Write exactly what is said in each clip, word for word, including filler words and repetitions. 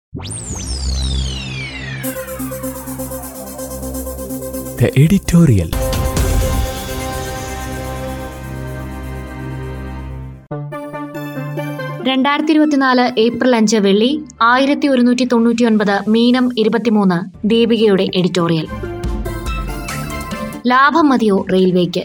The editorial. രണ്ടായിരത്തി ഇരുപത്തിനാല് April അഞ്ച് വെള്ളി ആയിരത്തി ഒരുന്നൂറ്റി തൊണ്ണൂറ്റി ഒൻപത് മീനം ഇരുപത്തിമൂന്ന് ദീപികയുടെ എഡിറ്റോറിയൽ. ലാഭം മതിയോ റെയിൽവേക്ക്?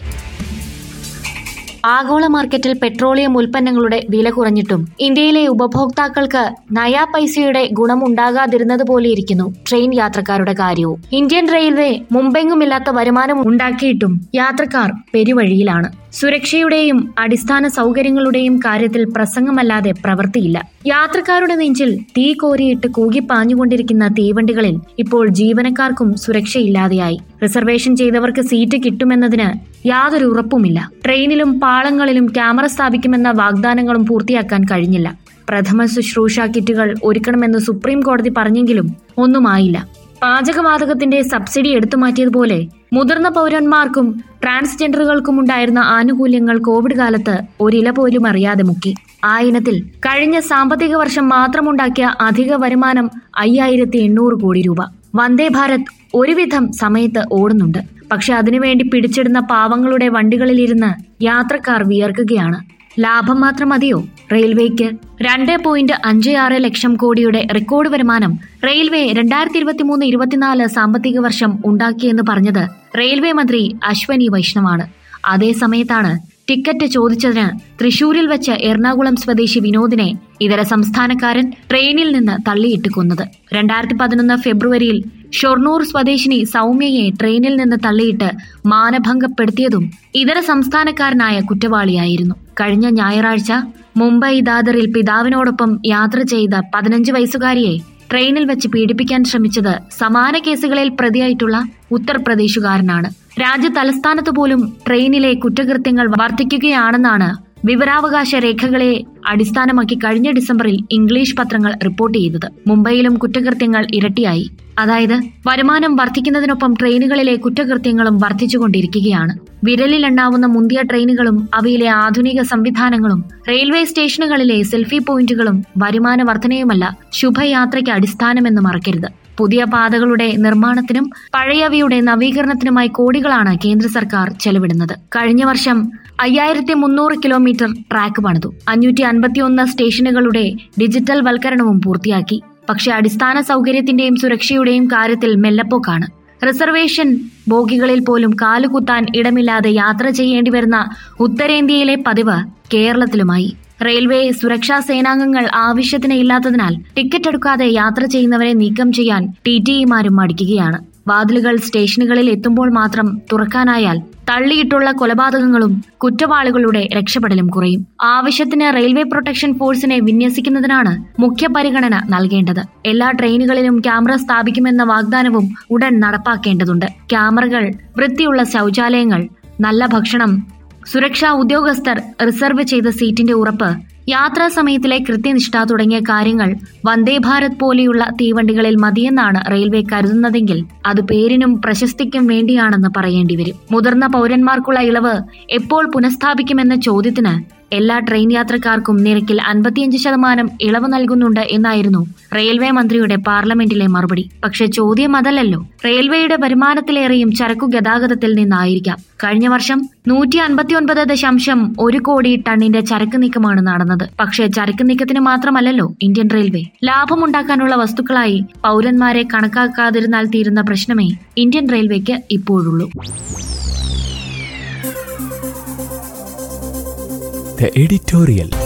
ആഗോള മാർക്കറ്റിൽ പെട്രോളിയം ഉൽപ്പന്നങ്ങളുടെ വില കുറഞ്ഞിട്ടും ഇന്ത്യയിലെ ഉപഭോക്താക്കൾക്ക് നയാ പൈസയുടെ ഗുണമുണ്ടാകാതിരുന്നതുപോലെയിരിക്കുന്നു ട്രെയിൻ യാത്രക്കാരുടെ കാര്യവും. ഇന്ത്യൻ റെയിൽവേ മുമ്പെങ്ങുമില്ലാത്ത വരുമാനം ഉണ്ടാക്കിയിട്ടും യാത്രക്കാർ പെരുവഴിയിലാണ്. സുരക്ഷയുടെയും അടിസ്ഥാന സൗകര്യങ്ങളുടെയും കാര്യത്തിൽ പ്രസംഗമല്ലാതെ പ്രവൃത്തിയില്ല. യാത്രക്കാരുടെ നെഞ്ചിൽ തീ കോരിയിട്ട് കൂകിപ്പാഞ്ഞുകൊണ്ടിരിക്കുന്ന തീവണ്ടികളിൽ ഇപ്പോൾ ജീവനക്കാർക്കും സുരക്ഷയില്ലാതെയായി. റിസർവേഷൻ ചെയ്തവർക്ക് സീറ്റ് കിട്ടുമെന്നതിന് യാതൊരു ഉറപ്പുമില്ല. ട്രെയിനിലും പാളങ്ങളിലും ക്യാമറ സ്ഥാപിക്കുമെന്ന വാഗ്ദാനങ്ങളും പൂർത്തിയാക്കാൻ കഴിഞ്ഞില്ല. പ്രഥമ ശുശ്രൂഷ കിറ്റുകൾ ഒരുക്കണമെന്ന് സുപ്രീം കോടതി പറഞ്ഞെങ്കിലും ഒന്നുമായില്ല. പാചകവാതകത്തിന്റെ സബ്സിഡി എടുത്തുമാറ്റിയതുപോലെ മുതിർന്ന പൗരന്മാർക്കും ട്രാൻസ്ജെൻഡറുകൾക്കും ഉണ്ടായിരുന്ന ആനുകൂല്യങ്ങൾ കോവിഡ് കാലത്ത് ഒരില പോലും അറിയാതെ മുക്കി. ആ ഇനത്തിൽ കഴിഞ്ഞ സാമ്പത്തിക വർഷം മാത്രമുണ്ടാക്കിയ അധിക വരുമാനം അയ്യായിരത്തി എണ്ണൂറ് കോടി രൂപ. വന്ദേ ഭാരത് ഒരുവിധം സമയത്ത് ഓടുന്നുണ്ട്. പക്ഷെ അതിനുവേണ്ടി പിടിച്ചിടുന്ന പാവങ്ങളുടെ വണ്ടികളിലിരുന്ന് യാത്രക്കാർ വിയർക്കുകയാണ്. ലാഭം മാത്രം മതിയോ റെയിൽവേക്ക്? രണ്ട് പോയിന്റ് അഞ്ച് ആറ് ലക്ഷം കോടിയുടെ റെക്കോർഡ് വരുമാനം റെയിൽവേ രണ്ടായിരത്തി ഇരുപത്തി മൂന്ന് ഇരുപത്തിനാല് സാമ്പത്തിക വർഷം ഉണ്ടാക്കിയെന്ന് പറഞ്ഞത് റെയിൽവേ മന്ത്രി അശ്വനി വൈഷ്ണവാണ്. അതേ സമയത്താണ് ടിക്കറ്റ് ചോദിച്ചതിന് തൃശൂരിൽ വെച്ച് എറണാകുളം സ്വദേശി വിനോദിനെ ഇതര സംസ്ഥാനക്കാരൻ ട്രെയിനിൽ നിന്ന് തള്ളിയിട്ട് കൊന്നത്. രണ്ടായിരത്തി പതിനൊന്ന് ഫെബ്രുവരിയിൽ ഷൊർണൂർ സ്വദേശിനി സൗമ്യയെ ട്രെയിനിൽ നിന്ന് തള്ളിയിട്ട് മാനഭംഗപ്പെടുത്തിയതും ഇതര സംസ്ഥാനക്കാരനായ കുറ്റവാളിയായിരുന്നു. കഴിഞ്ഞ ഞായറാഴ്ച മുംബൈ ദാദറിൽ പിതാവിനോടൊപ്പം യാത്ര ചെയ്ത പതിനഞ്ച് വയസ്സുകാരിയെ ട്രെയിനിൽ വെച്ച് പീഡിപ്പിക്കാൻ ശ്രമിച്ചത് സമാന കേസുകളിൽ പ്രതിയായിട്ടുള്ള ഉത്തർപ്രദേശുകാരനാണ്. രാജ്യ തലസ്ഥാനത്ത് പോലും ട്രെയിനിലെ കുറ്റകൃത്യങ്ങൾ വർദ്ധിക്കുകയാണെന്നാണ് വിവരാവകാശ രേഖകളെ അടിസ്ഥാനമാക്കി കഴിഞ്ഞ ഡിസംബറിൽ ഇംഗ്ലീഷ് പത്രങ്ങൾ റിപ്പോർട്ട് ചെയ്തത്. മുംബൈയിലും കുറ്റകൃത്യങ്ങൾ ഇരട്ടിയായി. അതായത് വരുമാനം വർദ്ധിക്കുന്നതിനൊപ്പം ട്രെയിനുകളിലെ കുറ്റകൃത്യങ്ങളും വർദ്ധിച്ചുകൊണ്ടിരിക്കുകയാണ്. വിരലിലെണ്ണാവുന്ന മുന്തിയ ട്രെയിനുകളും അവയിലെ ആധുനിക സംവിധാനങ്ങളും റെയിൽവേ സ്റ്റേഷനുകളിലെ സെൽഫി പോയിന്റുകളും വരുമാന വർധനയുമല്ല ശുഭയാത്രയ്ക്ക് അടിസ്ഥാനമെന്ന് മറക്കരുത്. പുതിയ പാതകളുടെ നിർമ്മാണത്തിനും പഴയവയുടെ നവീകരണത്തിനുമായി കോടികളാണ് കേന്ദ്ര സർക്കാർ ചെലവിടുന്നത്. കഴിഞ്ഞ വർഷം അയ്യായിരത്തി മുന്നൂറ് കിലോമീറ്റർ ട്രാക്ക് പണിതു. അഞ്ഞൂറ്റി അൻപത്തി ഒന്ന് സ്റ്റേഷനുകളുടെ ഡിജിറ്റൽ വൽക്കരണവും പൂർത്തിയാക്കി. പക്ഷെ അടിസ്ഥാന സൗകര്യത്തിന്റെയും സുരക്ഷയുടെയും കാര്യത്തിൽ മെല്ലപ്പോക്കാണ്. റിസർവേഷൻ ബോഗികളിൽ പോലും കാലുകുത്താൻ ഇടമില്ലാതെ യാത്ര ചെയ്യേണ്ടി വരുന്ന ഉത്തരേന്ത്യയിലെ പതിവ് കേരളത്തിലുമായി. റെയിൽവേ സുരക്ഷാ സേനാംഗങ്ങൾ ആവശ്യത്തിന് ഇല്ലാത്തതിനാൽ ടിക്കറ്റ് എടുക്കാതെ യാത്ര ചെയ്യുന്നവരെ നീക്കം ചെയ്യാൻ ടി ടി ഇമാരും മടിക്കുകയാണ്. വാതിലുകൾ സ്റ്റേഷനുകളിൽ എത്തുമ്പോൾ മാത്രം തുറക്കാനായാൽ തള്ളിയിട്ടുള്ള കൊലപാതകങ്ങളും കുറ്റവാളികളുടെ രക്ഷപ്പെടലും കുറയും. ആവശ്യത്തിന് റെയിൽവേ പ്രൊട്ടക്ഷൻ ഫോഴ്സിനെ വിന്യസിക്കുന്നതിനാണ് മുഖ്യ പരിഗണന നൽകേണ്ടത്. എല്ലാ ട്രെയിനുകളിലും ക്യാമറ സ്ഥാപിക്കുമെന്ന വാഗ്ദാനവും ഉടൻ നടപ്പാക്കേണ്ടതുണ്ട്. ക്യാമറകൾ, വൃത്തിയുള്ള ശൗചാലയങ്ങൾ, നല്ല ഭക്ഷണം, സുരക്ഷാ ഉദ്യോഗസ്ഥർ, റിസർവ് ചെയ്ത സീറ്റിന്റെ ഉറപ്പ്, യാത്രാ സമയത്തിലെ കൃത്യനിഷ്ഠ തുടങ്ങിയ കാര്യങ്ങൾ വന്ദേ ഭാരത് പോലെയുള്ള തീവണ്ടികളിൽ മതിയെന്നാണ് റെയിൽവേ കരുതുന്നതെങ്കിൽ അത് പേരിനും പ്രശസ്തിക്കും വേണ്ടിയാണെന്ന് പറയേണ്ടി വരും. മുതിർന്ന പൗരന്മാർക്കുള്ള ഇളവ് എപ്പോൾ പുനഃസ്ഥാപിക്കുമെന്ന ചോദ്യത്തിന് എല്ലാ ട്രെയിൻ യാത്രക്കാർക്കും നിരക്കിൽ അൻപത്തിയഞ്ച് ശതമാനം ഇളവ് നൽകുന്നുണ്ട് എന്നായിരുന്നു റെയിൽവേ മന്ത്രിയുടെ പാർലമെന്റിലെ മറുപടി. പക്ഷെ ചോദ്യം അതല്ലല്ലോ. റെയിൽവേയുടെ വരുമാനത്തിലേറെയും ചരക്കു ഗതാഗതത്തിൽ നിന്നായിരിക്കാം. കഴിഞ്ഞ വർഷം നൂറ്റി അൻപത്തി ഒൻപത് ദശാംശം ഒരു കോടി ടണ്ണിന്റെ ചരക്ക് നീക്കമാണ് നടന്നത്. പക്ഷേ ചരക്ക് നീക്കത്തിന് മാത്രമല്ലല്ലോ ഇന്ത്യൻ റെയിൽവേ. ലാഭമുണ്ടാക്കാനുള്ള വസ്തുക്കളായി പൗരന്മാരെ കണക്കാക്കാതിരുന്നാൽ തീരുന്ന പ്രശ്നമേ ഇന്ത്യൻ റെയിൽവേക്ക് ഇപ്പോഴുള്ളൂ. The editorial.